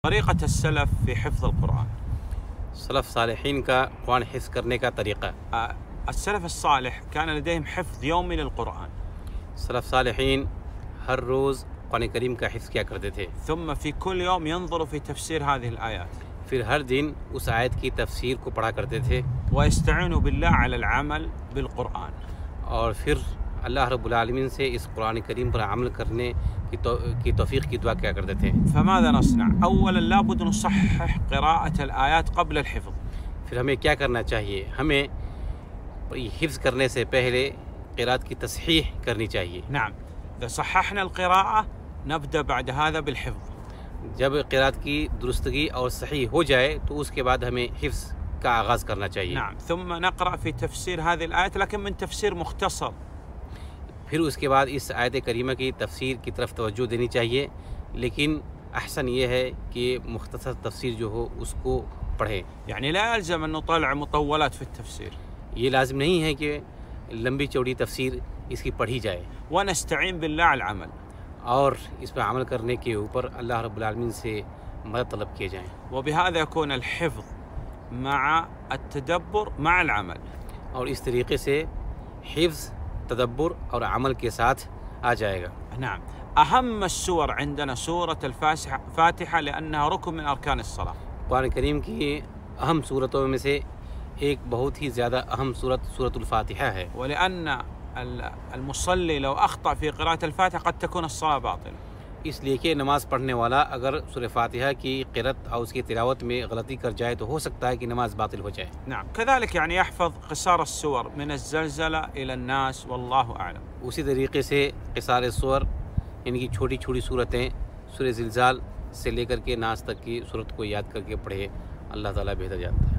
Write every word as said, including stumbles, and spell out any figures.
طریقۃ السلف فی حفظ القرآن. سلف صالحین کا قرآن حفظ کرنے کا طریقہ. السلف الصالح كان لديهم حفظ يومي للقرآن. سلف صالحین ہر روز قرآن کریم کا حفظ کیا کرتے تھے. ثم في كل يوم ينظر في تفسير هذه الآيات. پھر ہر دن اس آیت کی تفسیر کو پڑھا کرتے تھے. ويستعين بالله على العمل بالقرآن. اور پھر اللہ رب العالمین سے اس قرآن کریم پر عمل کرنے کی کی توفیق کی دعا کیا کرتے تھے. فماذا نصنع؟ اولا لابد نصحح قراءة الآيات قبل الحفظ. پھر ہمیں کیا کرنا چاہیے؟ ہمیں حفظ کرنے سے پہلے قراءت کی تصحیح کرنی چاہیے. نعم، اذا صححنا القراءة نبدأ بعد هذا بالحفظ. جب قراءت کی درستگی اور صحیح ہو جائے تو اس کے بعد ہمیں حفظ کا آغاز کرنا چاہیے. نعم، ثم نقرأ في تفسير هذه الآيات لكن من تفسير مختصر. پھر اس کے بعد اس آیت کریمہ کی تفسیر کی طرف توجہ دینی چاہیے، لیکن احسن یہ ہے کہ مختصر تفسیر جو ہو اس کو پڑھیں. يعني لا يلزم أن نطالع مطولات في التفسير. یہ لازم نہیں ہے کہ لمبی چوڑی تفسیر اس کی پڑھی جائے. ونستعين بالله على العمل. اور اس پہ عمل کرنے کے اوپر اللہ رب العالمین سے مدد طلب کیے جائیں. وبهذا يكون الحفظ مع التدبر مع العمل. اور اس طریقے سے حفظ تدبر اور عمل کے ساتھ آ جائے گا. نعم، أهم السور عندنا سورة الفاتحة لأنها ركن من أركان الصلاة. قرآن کریم کی اہم صورتوں میں سے ایک بہت ہی زیادہ اہم صورت سورۃ الفاتحہ ہے. ولأن المصلي لو أخطأ في قراءة الفاتحة قد تكون الصلاة باطلة. اس لیے کہ نماز پڑھنے والا اگر سورہ فاتحہ کی قرأت اور اس کی تلاوت میں غلطی کر جائے تو ہو سکتا ہے کہ نماز باطل ہو جائے. نعم، كذلك يعني يحفظ قصار السور من الزلزلة إلى الناس والله أعلم. اسی طریقے سے قصار السور یعنی کہ چھوٹی چھوٹی صورتیں سورہ زلزال سے لے کر کے ناس تک کی صورت کو یاد کر کے پڑھے. اللہ تعالیٰ بہتر جانتا ہے.